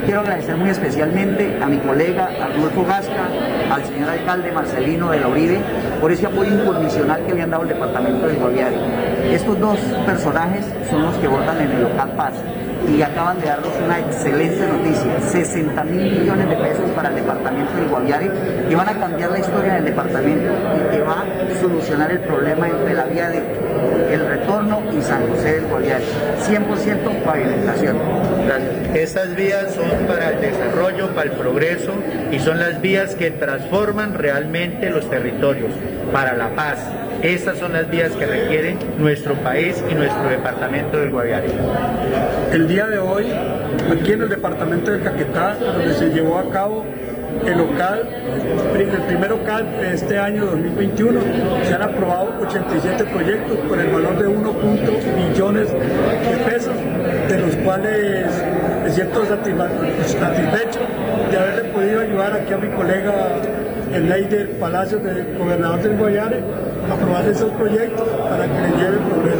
quiero agradecer muy especialmente a mi colega Arnulfo Gasca, al señor alcalde Marcelino de la Uribe, por ese apoyo incondicional que le han dado al departamento del Guaviare. Estos dos personajes son los que votan en el local Paz y acaban de darnos una excelente noticia: 60.000 millones de pesos para el departamento del Guaviare, que van a cambiar la historia del departamento y que va a solucionar el problema entre la vía de El Retorno y San José del Guaviare. 100% pavimentación. Gracias. Estas vías son para el desarrollo, para el progreso, y son las vías que transforman realmente los territorios, para la paz. Estas son las vías que requiere nuestro país y nuestro departamento del Guaviare. El día de hoy, aquí en el departamento del Caquetá, donde se llevó a cabo el primer OCAD de este año 2021, se han aprobado 87 proyectos por el valor de 1.1 billones de pesos, de los cuales me siento satisfecho de haberle podido ayudar aquí a mi colega el Leider Palacios, gobernador del Guaviare, a aprobar esos proyectos para que le lleve progreso.